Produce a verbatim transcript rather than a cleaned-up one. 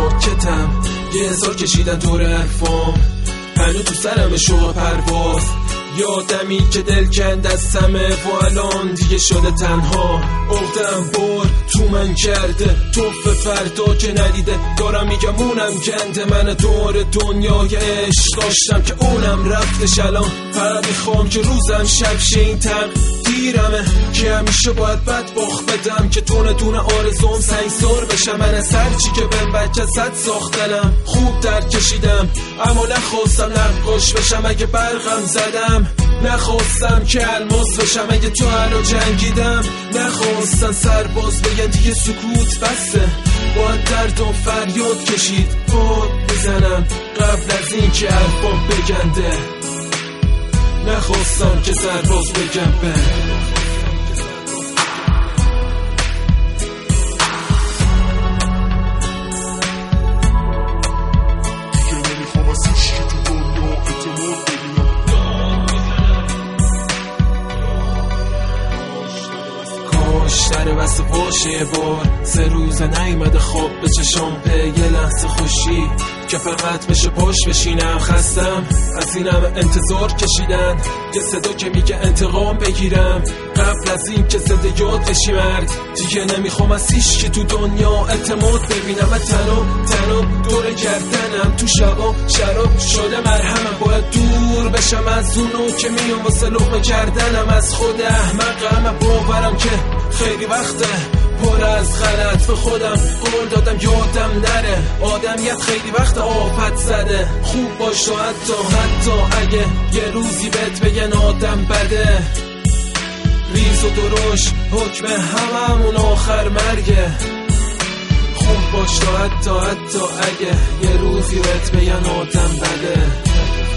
ساکتم، یه هزار کشیدن دور حرفام، هنو تو سرم شوق پرواز. یادمی که دل کند از سمه و الان دیگه شده تنها. افتم بار تو من کرده توف فردا که ندیده، دارم میگم اونم گنده. من دور دنیای عشق داشتم که اونم رفتش، الان فقط میخوام که روزم شب شه. این تقدیرمه که همیشه باید بدبخت بدم، که تونه تونه آرزوم سنگسار بشم. من از هرچی که بهم بچه صد ساختنم خوب در کشیدم، اما نخواستم نقاش بشم. اگه برقم زدم نخواستم که الماس بشم، اگه تو هنو جنگیدم نخواستن سرباز بگن دیگه سکوت بسته. باید درد و فریاد کشید، باد بزنم قبل از این که حرفام بگنده. نخواستم که سرباز بگم به داره بسته باشه یه بار. سه روزه نیمده خواب به چشام، به یه لحظه خوشی که فقط بشه پاش بشینم. خستم از این همه انتظار کشیدن، یه صدا که میگه انتقام بگیرم قبل از این که زنده یاد بشی مرد. دیگه نمیخوام از هیچ که تو دنیا اعتماد ببینم، و تنها تنها دور کردنم تو شبا شراب شده مرهمم. باید دور بشم از اونو که میام واسه لقمه کردنم، از خود احمقم. باورم که خیلی وقته پر از غلط به خودم قول دادم یادم نره. آدمیت خیلی وقت آفت زده، خوب باش تو حتی حتی اگه یه روزی بهت بگن آدم بده. ریز و درشت حکم هممون آخر مرگه، خوب باش تو حتی حتی اگه یه روزی بهت بگن آدم بده.